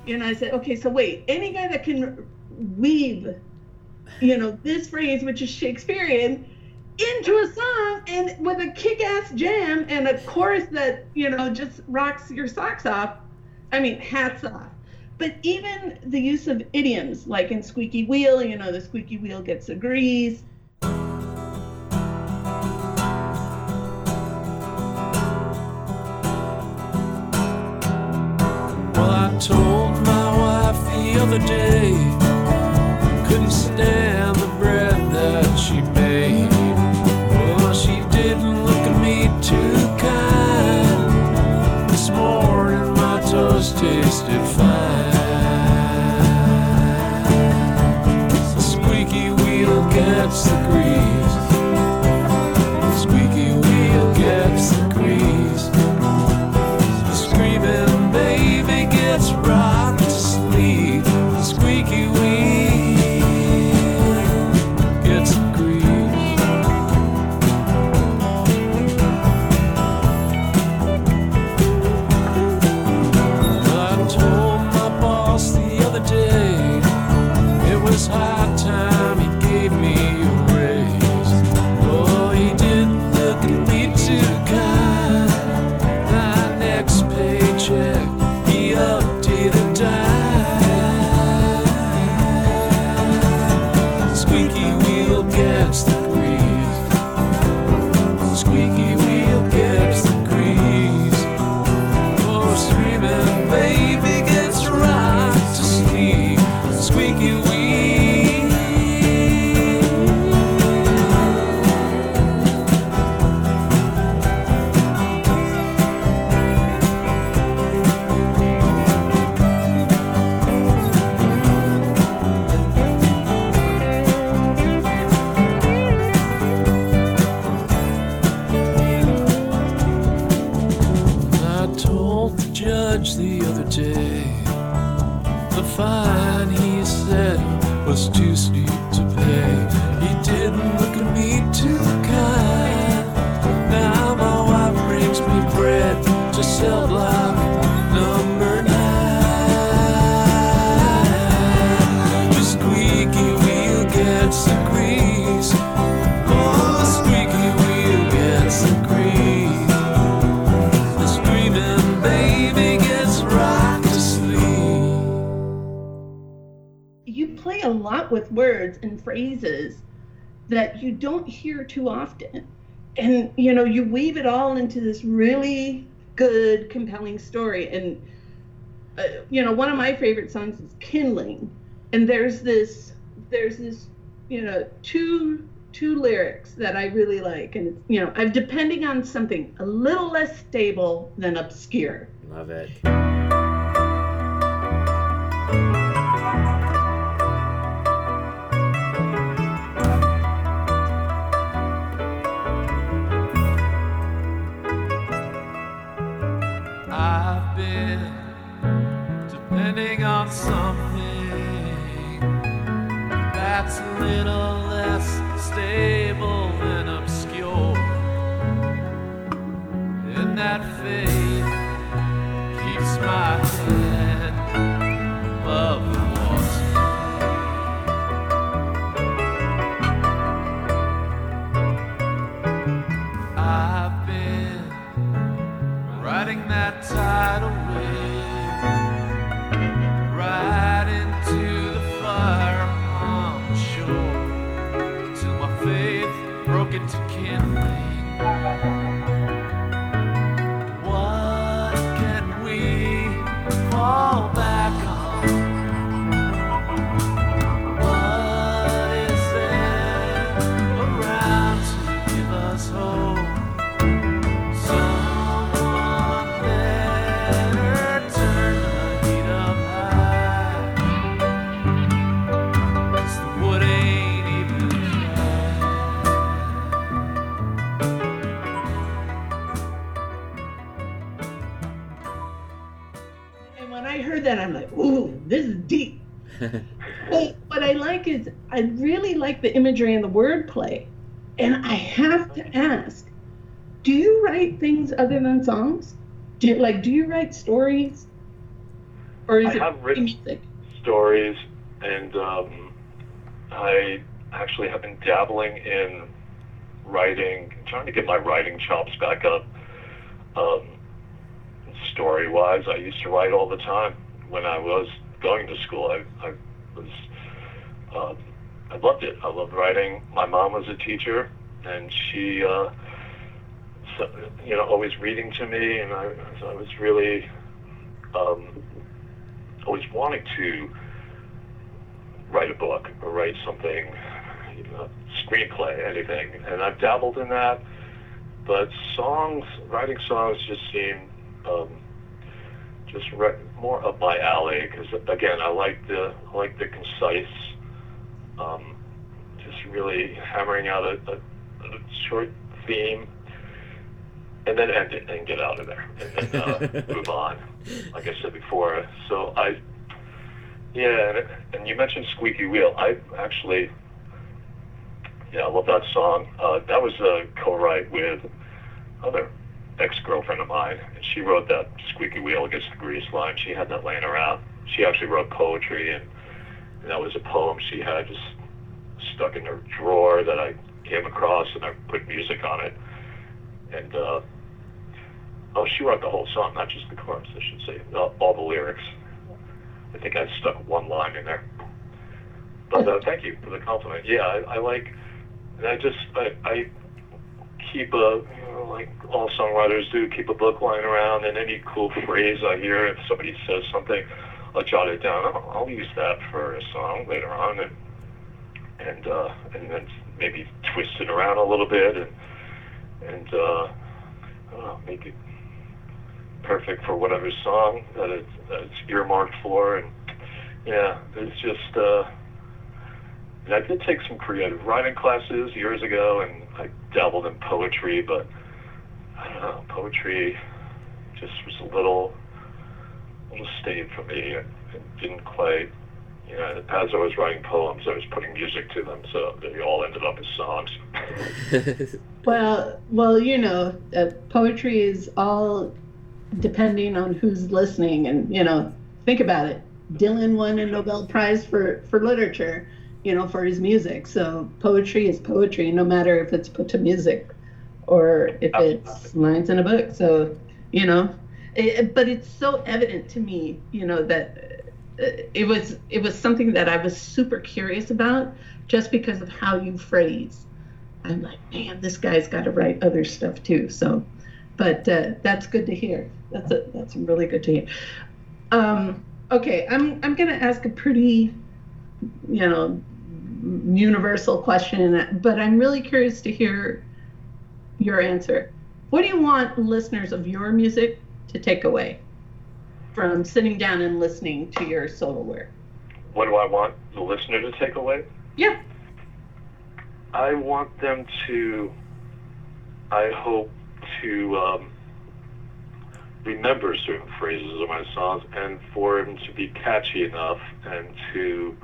You know, I said, okay, so wait, any guy that can weave, you know, this phrase, which is Shakespearean, into a song and with a kick-ass jam and a chorus that, you know, just rocks your socks off. I mean, hats off. But even the use of idioms, like in Squeaky Wheel, you know, the squeaky wheel gets the grease. Well, I told my wife the other day, couldn't stand the bread that she made. Well, she didn't look at me too kind. This morning my toast tasted fine. The squeaky wheel gets the grease. The squeaky wheel gets the grease. The screaming baby gets rocked to sleep. The squeaky wheel gets the grease. I told my boss the other day it was high time he gave me a raise. Oh, he didn't look at me too kind. My next paycheck, he updated dime. The squeaky wheel gets the grease. The squeaky wheel gets the grease. Oh, screaming baby gets rocked to sleep. The squeaky wheel. I told the judge the other day the fine he said was too steep to pay. He didn't look at me too kind. Now my wife brings me bread to cell block number nine. The squeaky wheel gets the grease. Oh, the squeaky wheel gets the grease. The screaming baby gets rocked to sleep. You play a lot with words and phrases that you don't hear too often. And, you know, you weave it all into this really good, compelling story. And, uh, you know, one of my favorite songs is Kindling. And there's this, there's this, you know, two, two lyrics that I really like. And, it's, you know, I'm depending on something a little less stable than obscure. Love it. I've been depending on something that's a little less stable than obscure. And that faith keeps my head above the water. I've been riding that tidal wave right into the fire on the shore till my faith broke into kindling. What can we fall back on? What is there around to give us hope? Someone better turn the heat up high, 'cause the wood ain't even dry. And when I heard that, I'm like, ooh, this is deep. But what I like is, I really like the imagery and the wordplay. And I have to ask, do you write things other than songs? Do you, like, do you write stories? Or is I it have written music? stories, and um, I actually have been dabbling in writing, trying to get my writing chops back up. Um, story-wise, I used to write all the time when I was going to school. I, I was, um, I loved it. I loved writing. My mom was a teacher, and she, uh, so, you know, always reading to me, and I, so I was really, um, always wanting to write a book or write something, you know, screenplay, anything. And I've dabbled in that, but songs, writing songs just seem um, just re- more up my alley. Because again, I like the I like the concise, um, just really hammering out a, a, a short theme, and then end it and get out of there, and then uh, move on. Like I said before, so I, yeah, and, and you mentioned Squeaky Wheel. I actually, yeah, I love that song. Uh, that was a co-write with another ex-girlfriend of mine, and she wrote that Squeaky Wheel Against the Grease line. She had that laying around. She actually wrote poetry, and, and that was a poem she had just stuck in her drawer that I came across, and I put music on it. And, uh, oh, she wrote the whole song, not just the chorus, I should say, all, all the lyrics. I think I stuck one line in there. But uh, thank you for the compliment. Yeah, I, I like, and I just, I, I keep a, you know, like all songwriters do, keep a book lying around, and any cool phrase I hear, if somebody says something, I'll jot it down. I'll, I'll use that for a song later on, and and uh, and then maybe twist it around a little bit, and and uh, I don't know, make it perfect for whatever song that it's, that it's earmarked for. And yeah, it's just, uh, and I did take some creative writing classes years ago, and I dabbled in poetry, but I don't know, poetry just was a little, a little staid for me. It, it didn't quite, you know, as I was writing poems, I was putting music to them, so they all ended up as songs. Well, well, you know, uh, poetry is all depending on who's listening, and you know, think about it. Dylan won a Nobel Prize for for literature, you know, for his music. So poetry is poetry, no matter if it's put to music or if it's lines in a book. So, you know, it, but it's so evident to me, you know, that it was it was something that I was super curious about, just because of how you phrase. I'm like, man, this guy's got to write other stuff too. So, but uh, that's good to hear. That's a, that's really good to hear. Um, okay, I'm I'm gonna ask a pretty, you know, universal question, but I'm really curious to hear your answer. What do you want listeners of your music to take away from sitting down and listening to your solo work? What do I want the listener to take away? Yeah. I want them to, I hope to um, remember certain phrases of my songs, and for them to be catchy enough, and to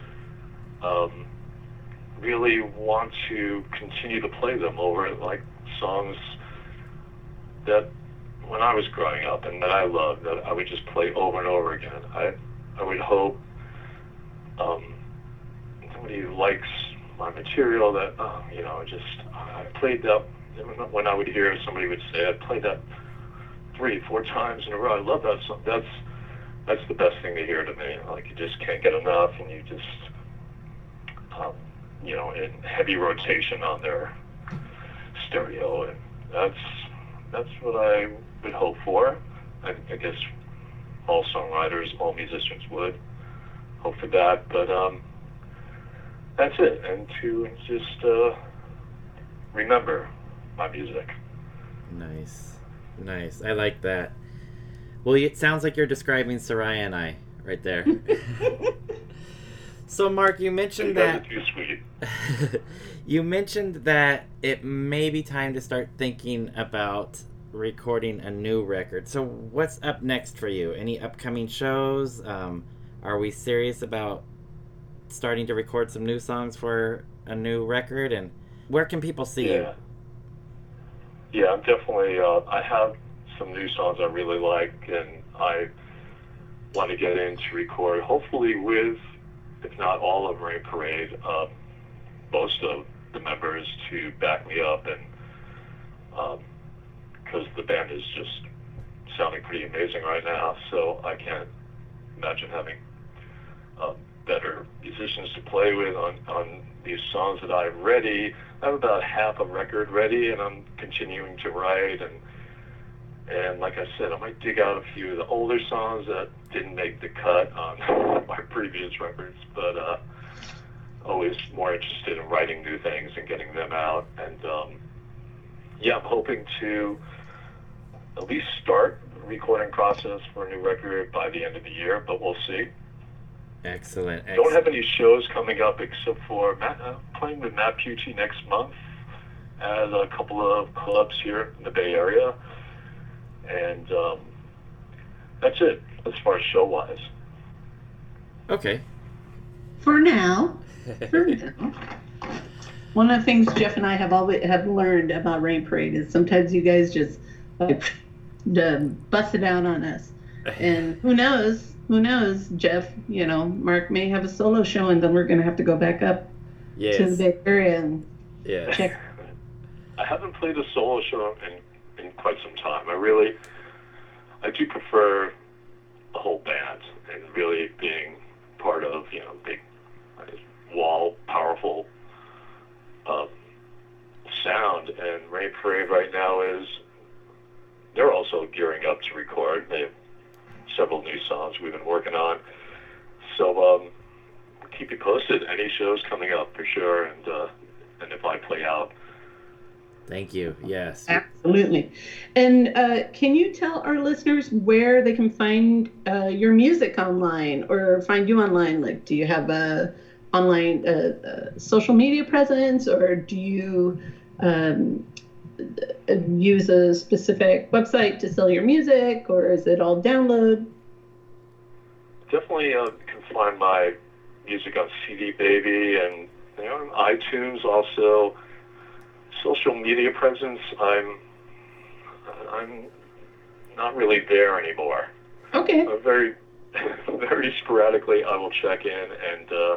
um, really want to continue to play them over, like songs that when I was growing up and that I loved, that I would just play over and over again. I I would hope um, somebody who likes my material, that uh, you know, just I played that. When I would hear somebody would say, I played that three, four times in a row. I love that song. That's that's the best thing to hear to me. Like, you just can't get enough, and you just um, you know, in heavy rotation on their stereo, and that's that's what I would hope for. I, I guess all songwriters, all musicians would hope for that. But um, that's it, and to just uh, remember my music. Nice, nice. I like that. Well, it sounds like you're describing Soraya and I right there. So, Mark, you mentioned You guys that are too sweet. you mentioned that it may be time to start thinking about recording a new record. So, what's up next for you? Any upcoming shows? Um, are we serious about starting to record some new songs for a new record? And where can people see Yeah. you? Yeah, I'm definitely, uh, I have some new songs I really like, and I want to get in to record, hopefully with, if not all of Rain Parade, uh, most of the members to back me up, and because um, the band is just sounding pretty amazing right now, so I can't imagine having uh, better musicians to play with on, on these songs that I've ready. I have about half a record ready, and I'm continuing to write, and and like I said, I might dig out a few of the older songs that didn't make the cut on my previous records, but uh, always more interested in writing new things and getting them out. And um, yeah, I'm hoping to at least start the recording process for a new record by the end of the year, but we'll see. Excellent. excellent. Don't have any shows coming up except for Matt, uh, playing with Matt Pucci next month at a couple of clubs here in the Bay Area. And um, that's it as far as show-wise. Okay. For now, for now. One of the things Jeff and I have always have learned about Rain Parade is sometimes you guys just like bust it out on us. And who knows? Who knows, Jeff? You know, Mark may have a solo show, and then we're going to have to go back up yes. to the Bay Area and yes. check. I haven't played a solo show in in quite some time. I really, I do prefer a whole band and really being part of, you know, big wall, powerful uh, sound. And Rain Parade right now is, they're also gearing up to record. They have several new songs we've been working on. So um, keep you posted. Any shows coming up for sure, and uh, and if I play out. Thank you. Yes. Absolutely. And uh, can you tell our listeners where they can find uh, your music online or find you online? Like, do you have a online uh, uh, social media presence, or do you um, use a specific website to sell your music, or is it all download? Definitely uh, can find my music on C D Baby and, you know, iTunes also. Social media presence, I'm I'm not really there anymore. Okay. Uh, very very sporadically I will check in, and uh,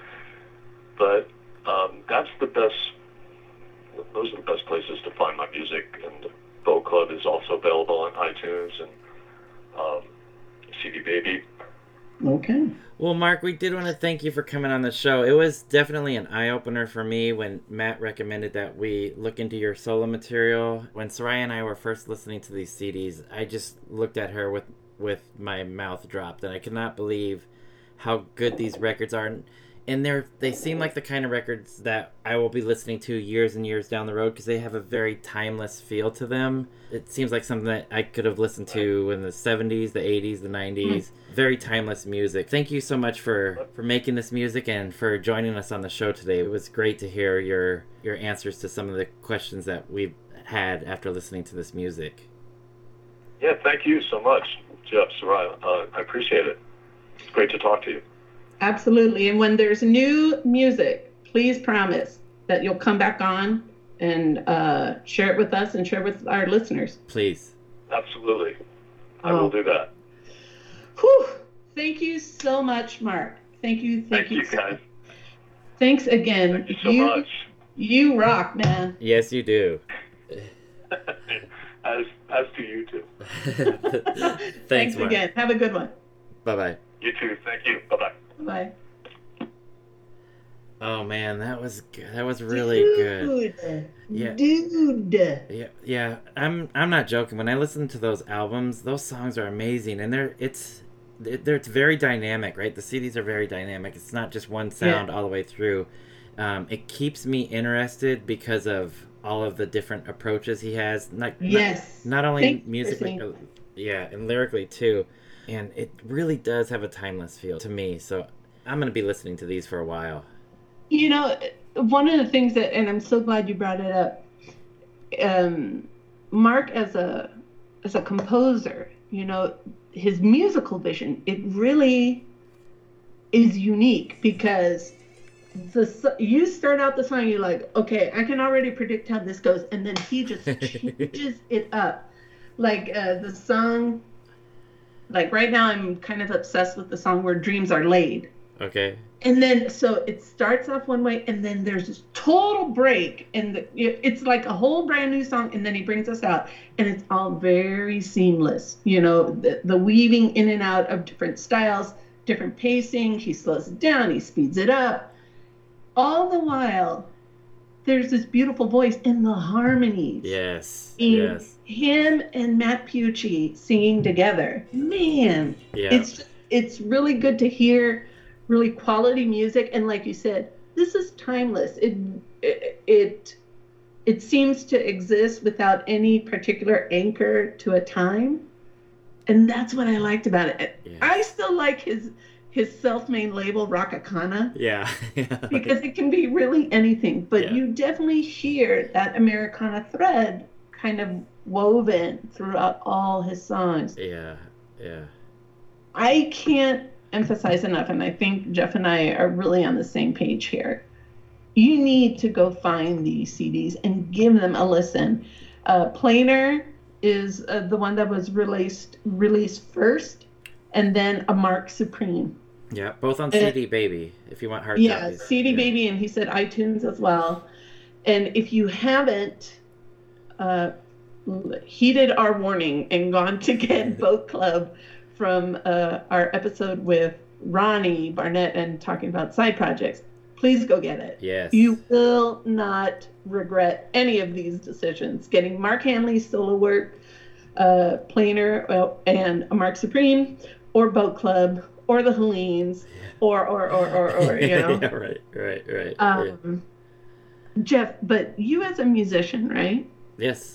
but um, that's the best. Those are the best places to find my music. And Boat Club is also available on iTunes and um, C D Baby. Okay. Well, Mark, we did want to thank you for coming on the show. It was definitely an eye-opener for me when Matt recommended that we look into your solo material. When Soraya and I were first listening to these C Ds, I just looked at her with, with my mouth dropped, and I could not believe how good these records are. And they're, they seem like the kind of records that I will be listening to years and years down the road because they have a very timeless feel to them. It seems like something that I could have listened to in the seventies, the eighties, the nineties. Mm. Very timeless music. Thank you so much for, for making this music and for joining us on the show today. It was great to hear your, your answers to some of the questions that we've had after listening to this music. Yeah, thank you so much, Jeff, Soraya. Uh, I appreciate it. It's great to talk to you. Absolutely. And when there's new music, please promise that you'll come back on and uh, share it with us and share it with our listeners. Please. Absolutely. I oh. will do that. Whew. Thank you so much, Mark. Thank you. Thank, thank you, you, guys. Thanks again. Thank you so you, much. You rock, man. Yes, you do. as as do you too. Thanks, Thanks Mark. again. Have a good one. Bye-bye. You too. Thank you. Bye-bye. Bye. Oh man, that was good. That was really Dude. good. Yeah. Dude. Yeah, yeah. I'm I'm not joking. When I listen to those albums, those songs are amazing, and they're it's they're it's very dynamic, right? The C Ds are very dynamic. It's not just one sound yeah. all the way through. Um, it keeps me interested because of all of the different approaches he has. Not, yes. Not, not only Thanks musically, uh, yeah, and lyrically too. And it really does have a timeless feel to me. So I'm going to be listening to these for a while. You know, one of the things that, and I'm so glad you brought it up, um, Mark as a as a composer, you know, his musical vision, it really is unique because the you start out the song, you're like, okay, I can already predict how this goes, and then he just changes it up. Like uh, the song like right now I'm kind of obsessed with the song Where Dreams Are Laid. Okay. And then, so it starts off one way, and then there's this total break, and the, it's like a whole brand new song, and then he brings us out, and it's all very seamless. You know, the, the weaving in and out of different styles, different pacing. He slows it down, he speeds it up. All the while, there's this beautiful voice and the harmonies. Yes. In Yes. him and Matt Pucci singing together. Man, Yeah. it's it's really good to hear. Really quality music, and like you said, this is timeless. It, it it it seems to exist without any particular anchor to a time, and that's what I liked about it. Yeah. I still like his his self-made label Rockakana Yeah. because it can be really anything, but Yeah. you definitely hear that Americana thread kind of woven throughout all his songs. Yeah. Yeah. I can't emphasize enough, and I think Jeff and I are really on the same page here. You need to go find these C Ds and give them a listen. Uh, Planer is uh, the one that was released released first, and then a Mark Supreme. Yeah. Both on C D Baby. If you want hard Yeah, copies. C D Yeah. Baby, and he said iTunes as well. And if you haven't uh, heeded our warning and gone to get Boat Club from uh, our episode with Ronnie Barnett and talking about side projects, please go get it. Yes. You will not regret any of these decisions. Getting Mark Hanley's solo work, uh, Planer, well, and Mark Supreme, or Boat Club, or the Hellenes, or, or, or, or, or, you know. Yeah, right, right, right. Um, Jeff, but you as a musician, right? Yes.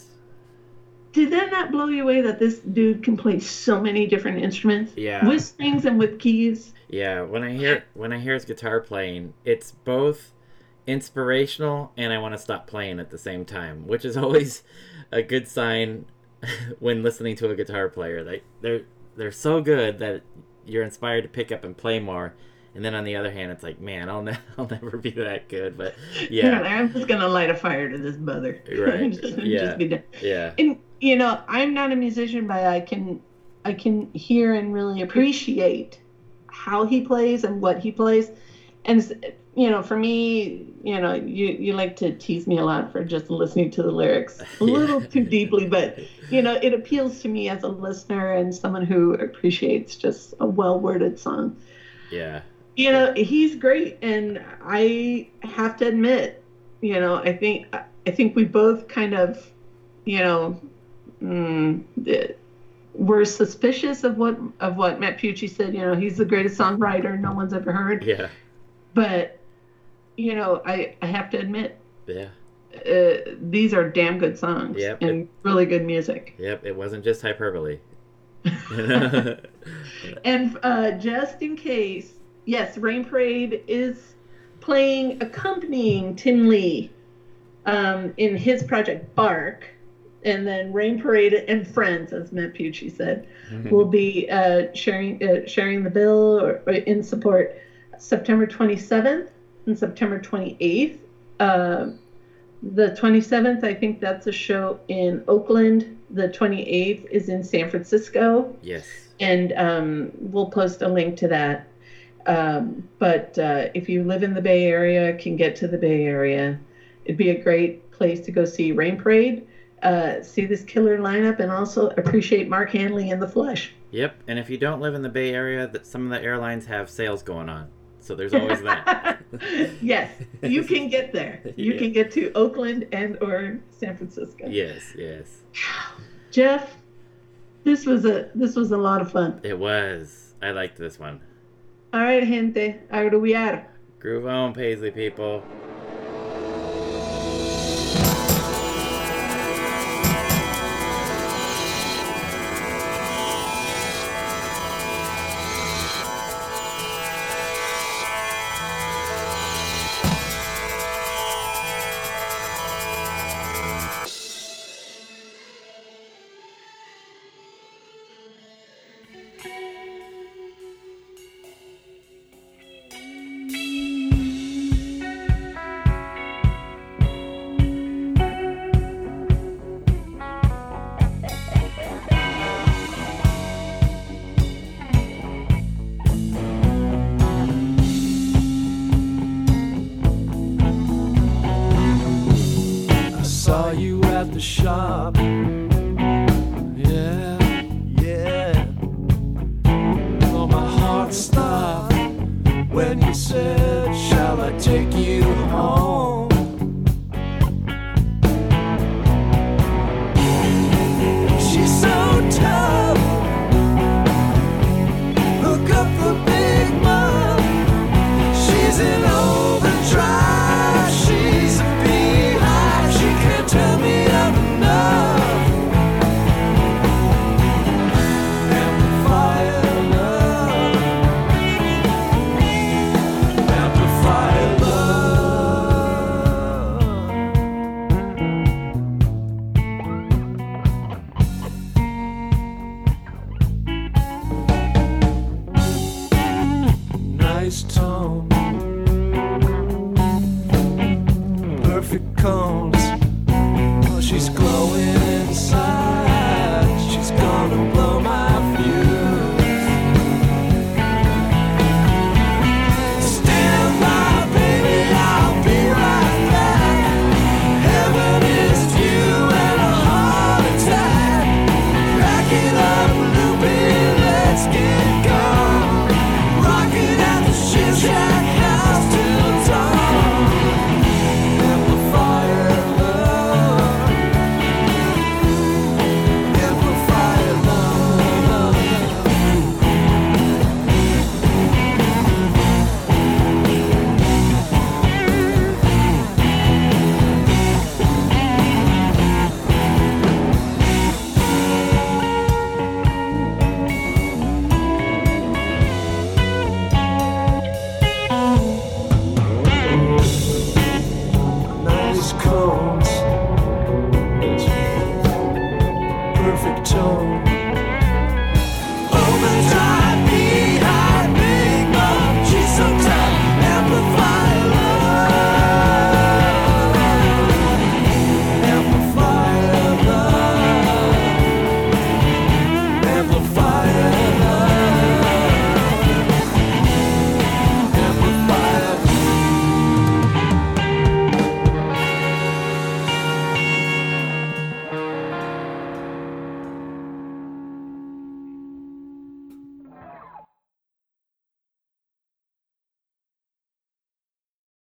Did that not blow you away that this dude can play so many different instruments? Yeah. With strings and with keys? Yeah, when I hear when I hear his guitar playing, it's both inspirational and I want to stop playing at the same time, which is always a good sign when listening to a guitar player. Like they're they're so good that you're inspired to pick up and play more. And then on the other hand, it's like, man, I'll ne- I'll never be that good. But yeah, I'm just gonna light a fire to this mother. Right. just, Yeah. just be done. yeah, And you know, I'm not a musician, but I can I can hear and really appreciate how he plays and what he plays. And you know, for me, you know, you you like to tease me a lot for just listening to the lyrics a little too deeply, but you know, it appeals to me as a listener and someone who appreciates just a well-worded song. yeah, You know, he's great, and I have to admit, you know, I think I think we both kind of, you know, mm, were suspicious of what of what Matt Pucci said. You know, he's the greatest songwriter no one's ever heard. yeah, But, you know, I, I have to admit, yeah. uh, these are damn good songs Yep. and really good music. Yep, it wasn't just hyperbole. And uh, just in case, yes, Rain Parade is playing, accompanying Tim Lee um, in his project Bark. And then Rain Parade and Friends, as Matt Pucci said, will be uh, sharing uh, sharing the bill or, or in support September twenty-seventh and September twenty-eighth. Uh, the twenty-seventh, I think that's a show in Oakland. The twenty-eighth is in San Francisco. Yes. And um, we'll post a link to that. Um, but uh, if you live in the Bay Area, can get to the Bay Area, it'd be a great place to go see Rain Parade, uh, see this killer lineup, and also appreciate Mark Hanley in the flesh. Yep, and if you don't live in the Bay Area, that some of the airlines have sales going on, so there's always that. Yes, you can get there. You Yeah. can get to Oakland and or San Francisco. Yes, yes, Jeff, this was a this was a lot of fun. it was. I liked this one. All right, gente, agruviar. Groove on, Paisley people. shop. Yeah, yeah. Oh, my heart stopped when you said, shall I take you home? She's so tough. Hook up the big mom. She's in overdrive. She's a beehive. She can't tell me I'm enough. Amplify love. Amplify love. Nice talk.